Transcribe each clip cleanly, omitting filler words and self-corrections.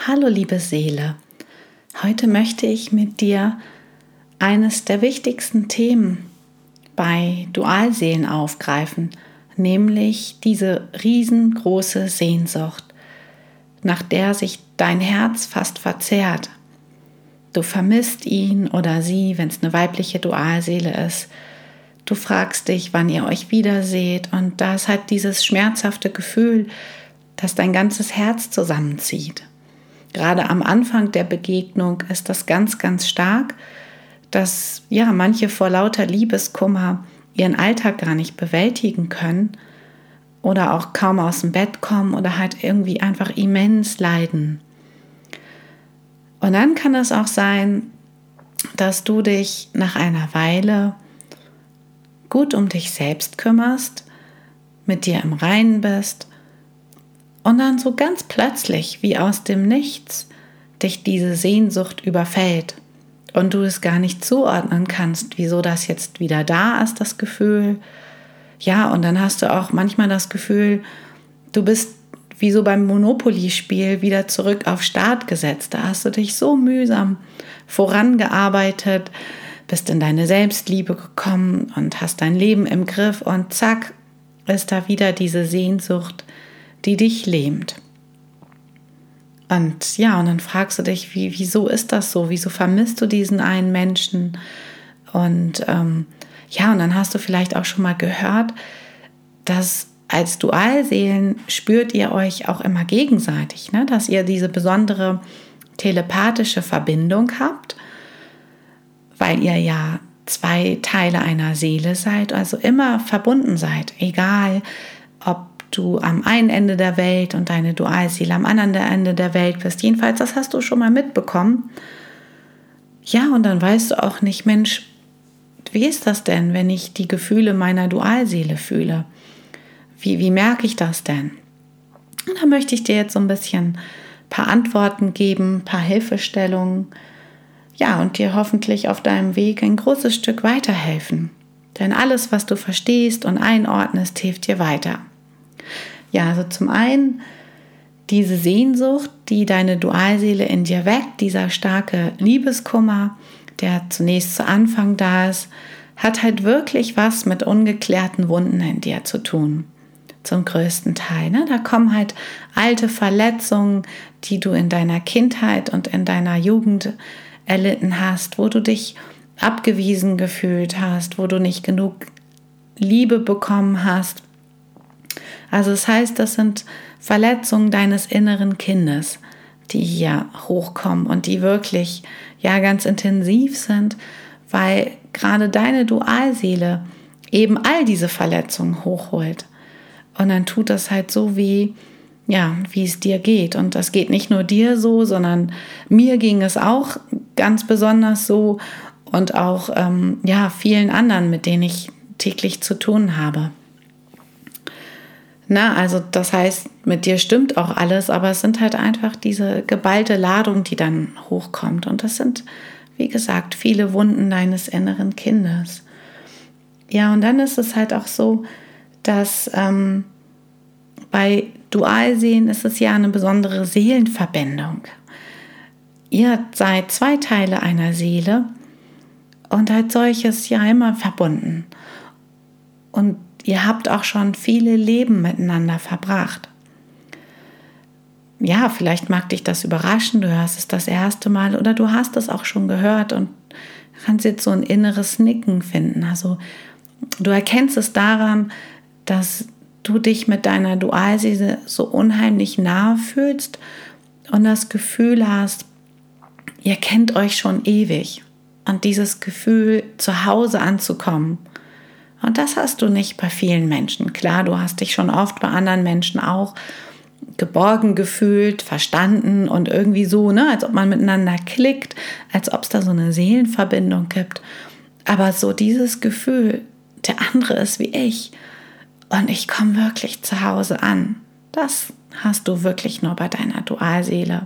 Hallo liebe Seele, heute möchte ich mit dir eines der wichtigsten Themen bei Dualseelen aufgreifen, nämlich diese riesengroße Sehnsucht, nach der sich dein Herz fast verzehrt. Du vermisst ihn oder sie, wenn es eine weibliche Dualseele ist. Du fragst dich, wann ihr euch wiederseht, und da ist halt dieses schmerzhafte Gefühl, das dein ganzes Herz zusammenzieht. Gerade am Anfang der Begegnung ist das ganz, ganz stark, dass manche vor lauter Liebeskummer ihren Alltag gar nicht bewältigen können oder auch kaum aus dem Bett kommen oder halt irgendwie einfach immens leiden. Und dann kann es auch sein, dass du dich nach einer Weile gut um dich selbst kümmerst, mit dir im Reinen bist und dann so ganz plötzlich, wie aus dem Nichts, dich diese Sehnsucht überfällt und du es gar nicht zuordnen kannst, wieso das jetzt wieder da ist, das Gefühl. Ja, und dann hast du auch manchmal das Gefühl, du bist wie so beim Monopoly-Spiel wieder zurück auf Start gesetzt. Da hast du dich so mühsam vorangearbeitet, bist in deine Selbstliebe gekommen und hast dein Leben im Griff und zack, ist da wieder diese Sehnsucht, die dich lähmt. Und dann fragst du dich, wieso ist das so? Wieso vermisst du diesen einen Menschen? Und und dann hast du vielleicht auch schon mal gehört, dass als Dualseelen spürt ihr euch auch immer gegenseitig, ne? Dass ihr diese besondere telepathische Verbindung habt, weil ihr ja zwei Teile einer Seele seid, also immer verbunden seid, egal ob du am einen Ende der Welt und deine Dualseele am anderen Ende der Welt bist. Jedenfalls, das hast du schon mal mitbekommen. Ja, und dann weißt du auch nicht, Mensch, wie ist das denn, wenn ich die Gefühle meiner Dualseele fühle? Wie merke ich das denn? Und da möchte ich dir jetzt so ein bisschen ein paar Antworten geben, ein paar Hilfestellungen, und dir hoffentlich auf deinem Weg ein großes Stück weiterhelfen. Denn alles, was du verstehst und einordnest, hilft dir weiter. Ja, also zum einen diese Sehnsucht, die deine Dualseele in dir weckt, dieser starke Liebeskummer, der zunächst zu Anfang da ist, hat halt wirklich was mit ungeklärten Wunden in dir zu tun. Zum größten Teil. Ne? Da kommen halt alte Verletzungen, die du in deiner Kindheit und in deiner Jugend erlitten hast, wo du dich abgewiesen gefühlt hast, wo du nicht genug Liebe bekommen hast. Also das heißt, das sind Verletzungen deines inneren Kindes, die hier hochkommen und die wirklich ganz intensiv sind, weil gerade deine Dualseele eben all diese Verletzungen hochholt. Und dann tut das halt so, wie es dir geht. Und das geht nicht nur dir so, sondern mir ging es auch ganz besonders so und auch vielen anderen, mit denen ich täglich zu tun habe. Also das heißt, mit dir stimmt auch alles, aber es sind halt einfach diese geballte Ladung, die dann hochkommt. Und das sind, wie gesagt, viele Wunden deines inneren Kindes. Ja, und dann ist es halt auch so, dass bei Dualseelen ist es ja eine besondere Seelenverbindung. Ihr seid zwei Teile einer Seele und als solches immer verbunden. Und ihr habt auch schon viele Leben miteinander verbracht. Ja, vielleicht mag dich das überraschen, du hörst es das erste Mal oder du hast es auch schon gehört und kannst jetzt so ein inneres Nicken finden. Also du erkennst es daran, dass du dich mit deiner Dualseele so unheimlich nahe fühlst und das Gefühl hast, ihr kennt euch schon ewig. Und dieses Gefühl, zu Hause anzukommen, und das hast du nicht bei vielen Menschen. Klar, du hast dich schon oft bei anderen Menschen auch geborgen gefühlt, verstanden und irgendwie so, als ob man miteinander klickt, als ob es da so eine Seelenverbindung gibt. Aber so dieses Gefühl, der andere ist wie ich und ich komme wirklich zu Hause an, das hast du wirklich nur bei deiner Dualseele.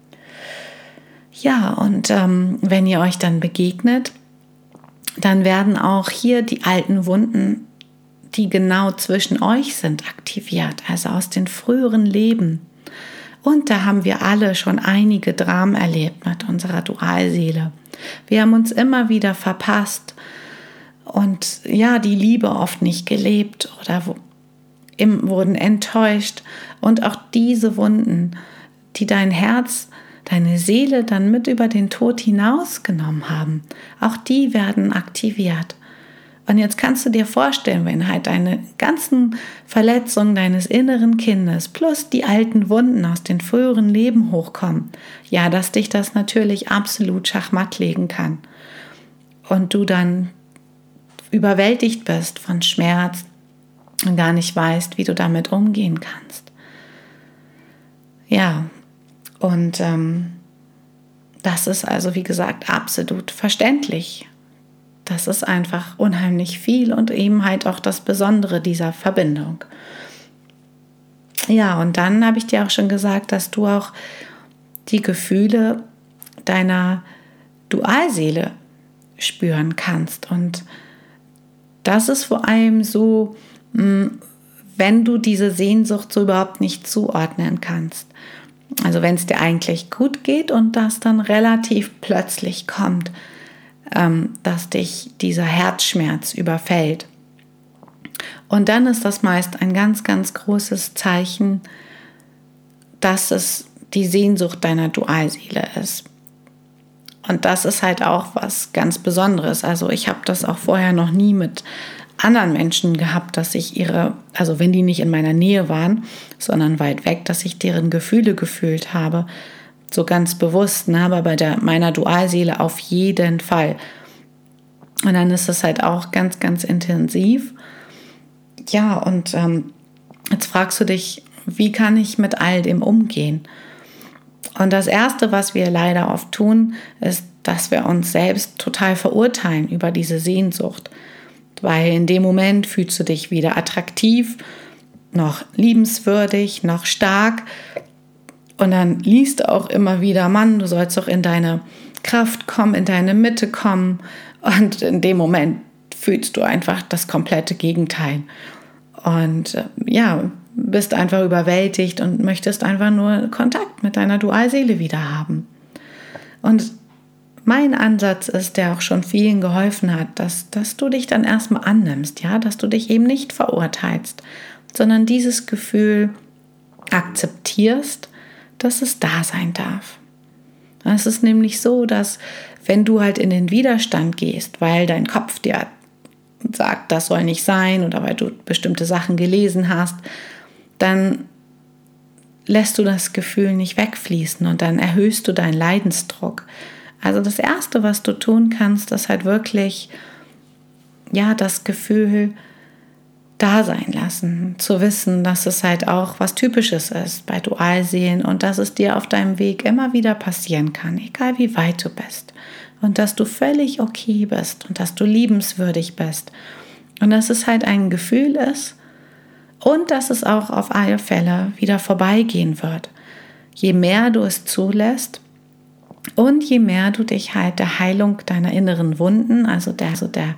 Ja, und wenn ihr euch dann begegnet, dann werden auch hier die alten Wunden, die genau zwischen euch sind, aktiviert, also aus den früheren Leben. Und da haben wir alle schon einige Dramen erlebt mit unserer Dualseele. Wir haben uns immer wieder verpasst und ja, die Liebe oft nicht gelebt oder wurden enttäuscht. Und auch diese Wunden, die dein Herz, deine Seele dann mit über den Tod hinausgenommen haben, auch die werden aktiviert. Und jetzt kannst du dir vorstellen, wenn halt deine ganzen Verletzungen deines inneren Kindes plus die alten Wunden aus den früheren Leben hochkommen, ja, dass dich das natürlich absolut schachmatt legen kann. Und du dann überwältigt bist von Schmerz und gar nicht weißt, wie du damit umgehen kannst. Ja, und das ist also, wie gesagt, absolut verständlich. Das ist einfach unheimlich viel und eben halt auch das Besondere dieser Verbindung. Ja, und dann habe ich dir auch schon gesagt, dass du auch die Gefühle deiner Dualseele spüren kannst. Und das ist vor allem so, wenn du diese Sehnsucht so überhaupt nicht zuordnen kannst. Also wenn es dir eigentlich gut geht und das dann relativ plötzlich kommt, dass dich dieser Herzschmerz überfällt. Und dann ist das meist ein ganz, ganz großes Zeichen, dass es die Sehnsucht deiner Dualseele ist. Und das ist halt auch was ganz Besonderes. Also ich habe das auch vorher noch nie mit anderen Menschen gehabt, dass ich also wenn die nicht in meiner Nähe waren, sondern weit weg, dass ich deren Gefühle gefühlt habe. So ganz bewusst, ne? Aber bei meiner Dualseele auf jeden Fall. Und dann ist es halt auch ganz, ganz intensiv. Ja, und jetzt fragst du dich, wie kann ich mit all dem umgehen? Und das Erste, was wir leider oft tun, ist, dass wir uns selbst total verurteilen über diese Sehnsucht. Weil in dem Moment fühlst du dich weder attraktiv, noch liebenswürdig, noch stark. Und dann liest du auch immer wieder, Mann, du sollst doch in deine Kraft kommen, in deine Mitte kommen. Und in dem Moment fühlst du einfach das komplette Gegenteil. Und ja, bist einfach überwältigt und möchtest einfach nur Kontakt mit deiner Dualseele wieder haben. Und mein Ansatz ist, der auch schon vielen geholfen hat, dass du dich dann erstmal annimmst, ja, dass du dich eben nicht verurteilst, sondern dieses Gefühl akzeptierst, dass es da sein darf. Es ist nämlich so, dass wenn du halt in den Widerstand gehst, weil dein Kopf dir sagt, das soll nicht sein oder weil du bestimmte Sachen gelesen hast, dann lässt du das Gefühl nicht wegfließen und dann erhöhst du deinen Leidensdruck. Also das Erste, was du tun kannst, ist halt wirklich, ja, das Gefühl da sein lassen, zu wissen, dass es halt auch was Typisches ist bei Dualseelen und dass es dir auf deinem Weg immer wieder passieren kann, egal wie weit du bist. Und dass du völlig okay bist und dass du liebenswürdig bist. Und dass es halt ein Gefühl ist und dass es auch auf alle Fälle wieder vorbeigehen wird. Je mehr du es zulässt und je mehr du dich halt der Heilung deiner inneren Wunden, also der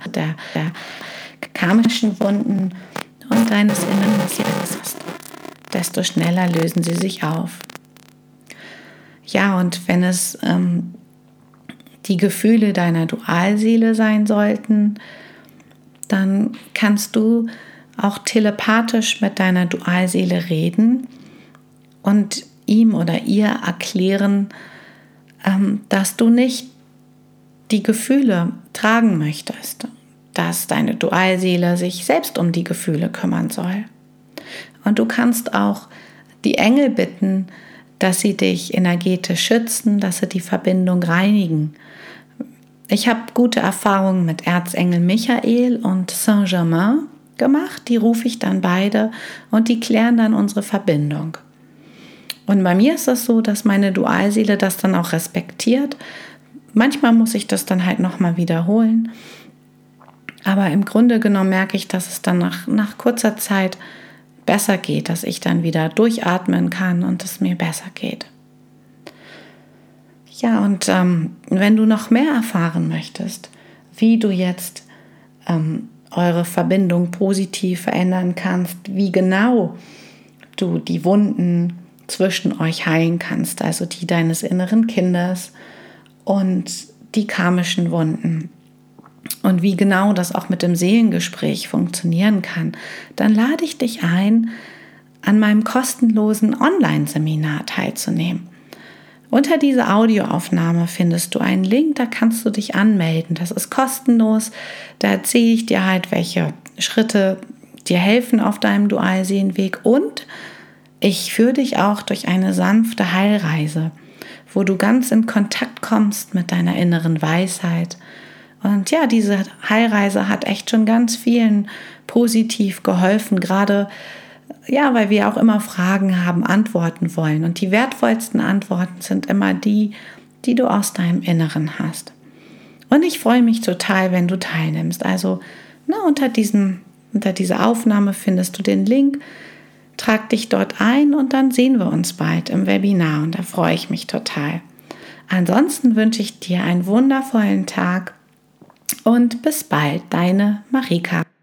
karmischen Wunden und deines inneren Seins, desto schneller lösen sie sich auf. Ja, und wenn es die Gefühle deiner Dualseele sein sollten, dann kannst du auch telepathisch mit deiner Dualseele reden und ihm oder ihr erklären, dass du nicht die Gefühle tragen möchtest, dass deine Dualseele sich selbst um die Gefühle kümmern soll. Und du kannst auch die Engel bitten, dass sie dich energetisch schützen, dass sie die Verbindung reinigen. Ich habe gute Erfahrungen mit Erzengel Michael und Saint-Germain gemacht. Die rufe ich dann beide und die klären dann unsere Verbindung. Und bei mir ist es so, dass meine Dualseele das dann auch respektiert. Manchmal muss ich das dann halt nochmal wiederholen. Aber im Grunde genommen merke ich, dass es dann nach kurzer Zeit besser geht, dass ich dann wieder durchatmen kann und es mir besser geht. Ja, und wenn du noch mehr erfahren möchtest, wie du jetzt eure Verbindung positiv verändern kannst, wie genau du die Wunden zwischen euch heilen kannst, also die deines inneren Kindes und die karmischen Wunden. Und wie genau das auch mit dem Seelengespräch funktionieren kann, dann lade ich dich ein, an meinem kostenlosen Online-Seminar teilzunehmen. Unter dieser Audioaufnahme findest du einen Link, da kannst du dich anmelden. Das ist kostenlos. Da erzähle ich dir halt, welche Schritte dir helfen auf deinem Dualseelenweg, und ich führe dich auch durch eine sanfte Heilreise, wo du ganz in Kontakt kommst mit deiner inneren Weisheit. Und ja, diese Heilreise hat echt schon ganz vielen positiv geholfen, gerade weil wir auch immer Fragen haben, antworten wollen. Und die wertvollsten Antworten sind immer die du aus deinem Inneren hast. Und ich freue mich total, wenn du teilnimmst. Also unter dieser Aufnahme findest du den Link. Trag dich dort ein und dann sehen wir uns bald im Webinar. Und da freue ich mich total. Ansonsten wünsche ich dir einen wundervollen Tag und bis bald, deine Marika.